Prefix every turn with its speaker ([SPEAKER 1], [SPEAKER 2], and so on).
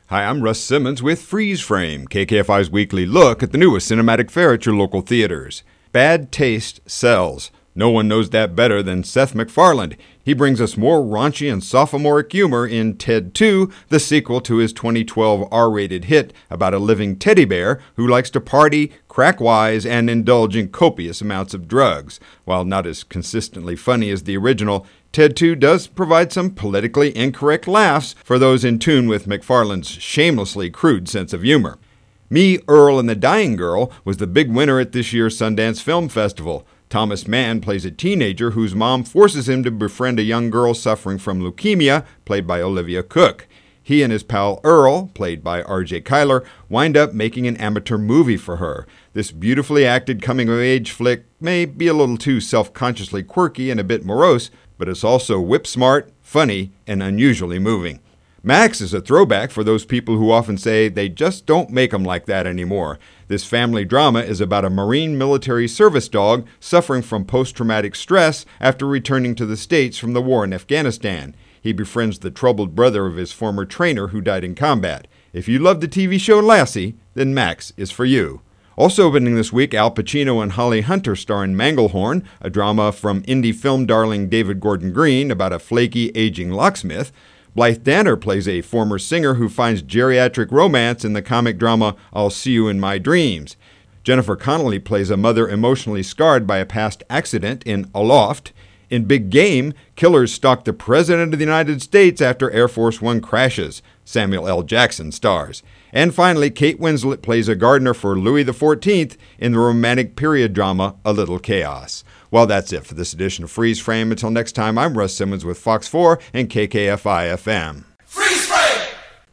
[SPEAKER 1] Hi, I'm Russ Simmons with Freeze Frame, KKFI's weekly look at the newest cinematic fare at your local theaters. Bad taste sells. No one knows that better than Seth MacFarlane. He brings us more raunchy and sophomoric humor in Ted 2, the sequel to his 2012 R-rated hit about a living teddy bear who likes to party, crack wise, and indulge in copious amounts of drugs. While not as consistently funny as the original, Ted 2 does provide some politically incorrect laughs for those in tune with MacFarlane's shamelessly crude sense of humor. Me, Earl, and the Dying Girl was the big winner at this year's Sundance Film Festival. Thomas Mann plays a teenager whose mom forces him to befriend a young girl suffering from leukemia, played by Olivia Cooke. He and his pal Earl, played by R.J. Cyler, wind up making an amateur movie for her. This beautifully acted coming-of-age flick may be a little too self-consciously quirky and a bit morose, but it's also whip-smart, funny, and unusually moving. Max is a throwback for those people who often say they just don't make them like that anymore. This family drama is about a Marine military service dog suffering from post-traumatic stress after returning to the States from the war in Afghanistan. He befriends the troubled brother of his former trainer who died in combat. If you love the TV show Lassie, then Max is for you. Also opening this week, Al Pacino and Holly Hunter star in Manglehorn, a drama from indie film darling David Gordon Green about a flaky, aging locksmith. Blythe Danner plays a former singer who finds geriatric romance in the comic drama I'll See You in My Dreams. Jennifer Connelly plays a mother emotionally scarred by a past accident in Aloft. In Big Game, killers stalk the President of the United States after Air Force One crashes. Samuel L. Jackson stars. And finally, Kate Winslet plays a gardener for Louis XIV in the romantic period drama A Little Chaos. Well, that's it for this edition of Freeze Frame. Until next time, I'm Russ Simmons with Fox 4 and KKFI FM.